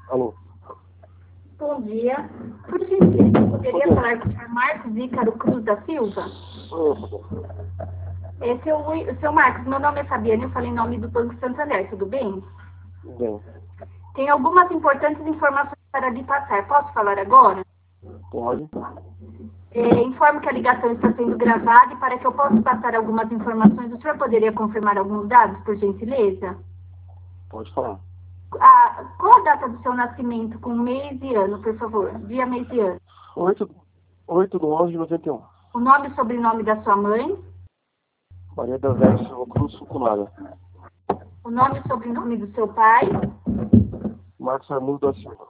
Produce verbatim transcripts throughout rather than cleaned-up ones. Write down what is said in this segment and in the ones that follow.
Alô? Bom dia. Por gentileza, eu poderia falar com o senhor Marcos Ícaro Cruz da Silva? É, seu, seu Marcos, meu nome é Fabiane, eu falei em nome do Banco Santander, tudo bem? Bem, Tem algumas importantes informações para lhe passar. Posso falar agora? pode. É, informo que a ligação está sendo gravada e para que eu possa passar algumas informações, o senhor poderia confirmar alguns dados, por gentileza? Pode falar. Ah, qual a data do seu nascimento, com mês e ano, por favor? Dia, mês e ano. oito, oito do onze de noventa e um. O nome e sobrenome da sua mãe. Maria da Vera Silva Cruz Suculada. O nome e sobrenome do seu pai. Marcos Armundo da Silva.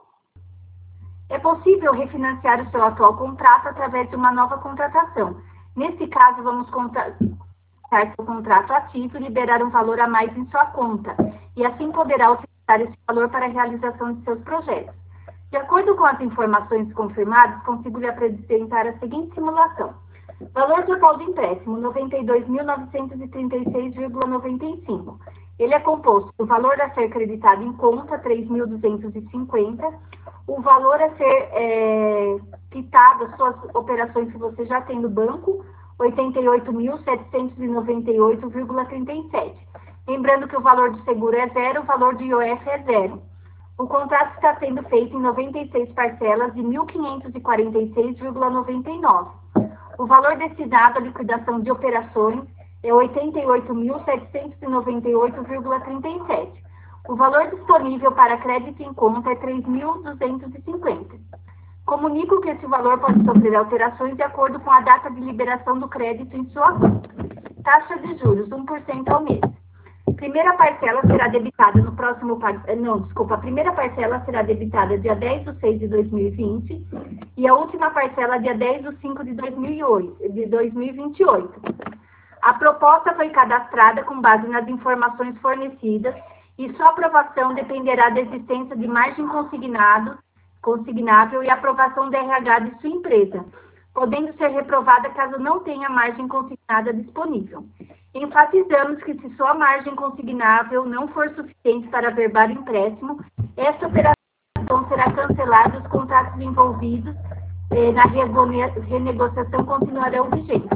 É possível refinanciar o seu atual contrato através de uma nova contratação. Nesse caso, vamos contratar seu contrato ativo e liberar um valor a mais em sua conta, e assim poderá utilizar esse valor para a realização de seus projetos. De acordo com as informações confirmadas, consigo lhe apresentar a seguinte simulação. Valor total do empréstimo, noventa e dois mil novecentos e trinta e seis vírgula noventa e cinco. Ele é composto do valor a ser creditado em conta, três mil duzentos e cinquenta, o valor a ser é, quitado, as suas operações que você já tem no banco, oitenta e oito mil setecentos e noventa e oito vírgula trinta e sete. Lembrando que o valor do seguro é zero, o valor do I O F é zero. O contrato está sendo feito em noventa e seis parcelas de mil quinhentos e quarenta e seis vírgula noventa e nove. O valor destinado à liquidação de operações é oitenta e oito mil setecentos e noventa e oito vírgula trinta e sete. O valor disponível para crédito em conta é três mil duzentos e cinquenta. Comunico que esse valor pode sofrer alterações de acordo com a data de liberação do crédito em sua conta. Taxa de juros, um por cento ao mês. Primeira parcela será debitada no próximo... Não, desculpa. A primeira parcela será debitada dia dez de seis de dois mil e vinte e a última parcela dia dez de cinco de dois mil e oito, de dois mil e vinte e oito. A proposta foi cadastrada com base nas informações fornecidas e sua aprovação dependerá da existência de margem consignado, consignável e aprovação do R H de sua empresa, podendo ser reprovada caso não tenha margem consignada disponível. Enfatizamos que se sua margem consignável não for suficiente para averbar o empréstimo, essa operação será cancelada e os contratos envolvidos eh, na renegociação continuarão vigentes.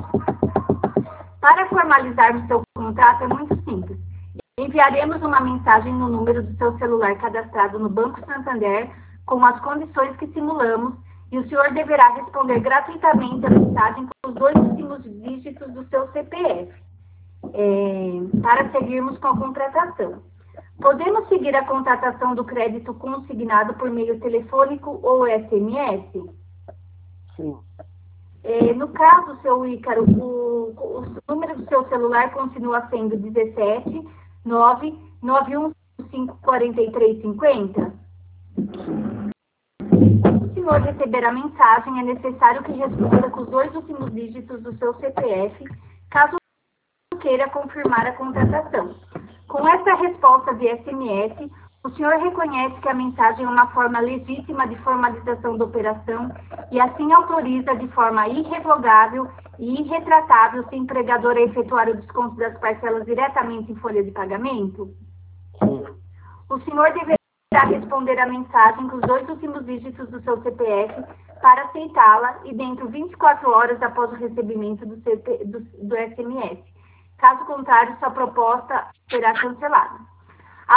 Para formalizarmos seu contrato é muito simples. Enviaremos uma mensagem no número do seu celular cadastrado no Banco Santander com as condições que simulamos e o senhor deverá responder gratuitamente a mensagem com os dois últimos dígitos do seu C P F. É, para seguirmos com a contratação. Podemos seguir a contratação do crédito consignado por meio telefônico ou S M S? Sim. É, no caso, seu Ícaro, o, o número do seu celular continua sendo dezessete nove nove um cinco quatro três cinco zero? Se o senhor receber a mensagem, é necessário que responda com os dois últimos dígitos do seu C P F, caso queira confirmar a contratação. Com essa resposta via S M S, o senhor reconhece que a mensagem é uma forma legítima de formalização da operação e assim autoriza de forma irrevogável e irretratável se o empregador a efetuar o desconto das parcelas diretamente em folha de pagamento? Sim. O senhor deverá responder a mensagem com os dois últimos dígitos do seu C P F para aceitá-la e dentro de vinte e quatro horas após o recebimento do, C P, do, do S M S. Caso contrário, sua proposta será cancelada.